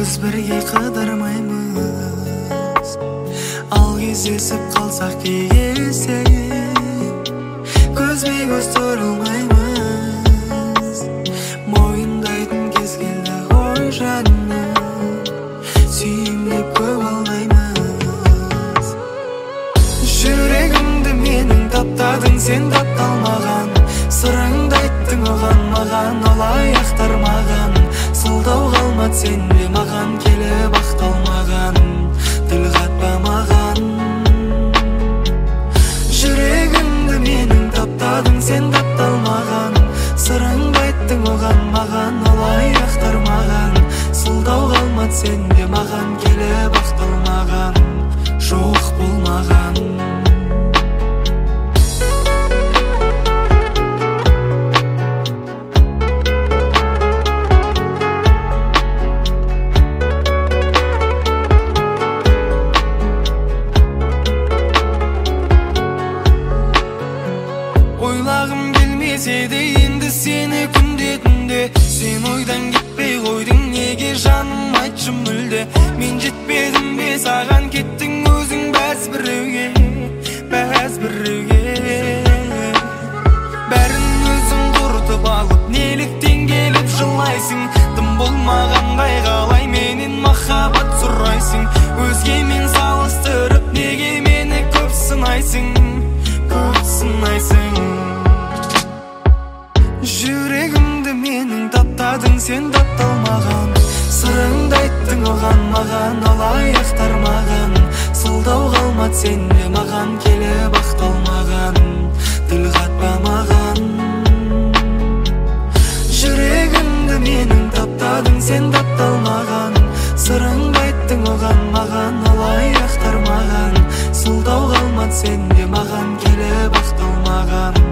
біз бірге қыдырмаймыз. Ал кездесіп қалсақ кейесе көзбе көз тұрылмаймыз. Мойындайтын кез келді ғой жаным, сүйем деп көп алдаймыз. Жүрегімді менің таптадың, сен тапталмаған. Сырыңды айттың оған, маған олай ақтармаған. Сылдау қалмады сенде маған, келіп ақталмаған. Тіл қатпа маған. Жүрегімді менің таптадың, сен тапталмаған. Сырыңды айттың оған, маған олай ақтармаған. Сылдау қалмады сенде маған, келіп ақталмаған. Жоқ болмаған. Ойлағым келмесе де енді сені күнде түнде. Сен ойдан кетпей қойдың неге жаным, айтшы мүлде. Мен жетпедім бе саған, кеттің өзің бәз біреуге, бәз біреуге. Бәрін өзің құртып алып, неліктен келіп жылайсың? Тым болмағандай қалай менен махаббат сұрайсың? Өзгемен салыстырып неге мені көп сынайсың, көп сынайсың? Жүрегімді менің таптадың, сен тапталмаған. Сырыңды айттың оған, маған олай ақтармаған. Сылдау қалмады сенде маған, келіп ақталмаған. Тіл қатпа маған. Жүрегімді менің таптадың, сен тапталмаған. Сырыңды айттың оған, маған олай ақтармаған. Сылдау қалмады сенде маған, келіп ақталмаған.